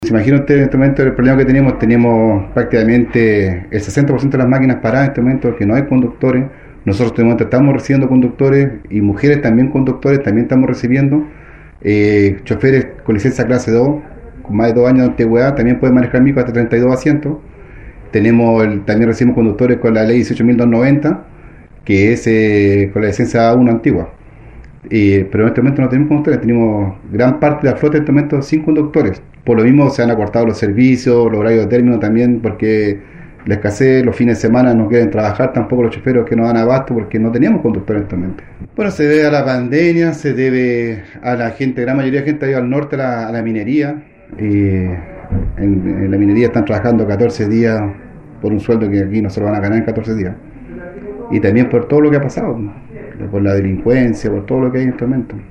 Se imagina usted en este momento el problema que tenemos prácticamente el 60% de las máquinas paradas en este momento porque no hay conductores. Nosotros en este momento estamos recibiendo conductores y mujeres también conductores, también estamos recibiendo choferes con licencia clase 2, con más de 2 años de antigüedad, también pueden manejar micro hasta 32 asientos. También recibimos conductores con la ley 18.290, que es con la licencia A1 antigua. Pero en este momento no tenemos conductores, tenemos gran parte de la flota en este momento sin conductores. Por lo mismo se han acortado los servicios, los horarios de término también, porque la escasez, los fines de semana no quieren trabajar tampoco los choferos que no dan abasto porque no teníamos conductores en este momento. Bueno, se debe a la pandemia, se debe a la gente, gran mayoría de gente ha ido al norte a la minería. En la minería están trabajando 14 días por un sueldo que aquí no se lo van a ganar en 14 días. Y también por todo lo que ha pasado, por la delincuencia, por todo lo que hay en este momento.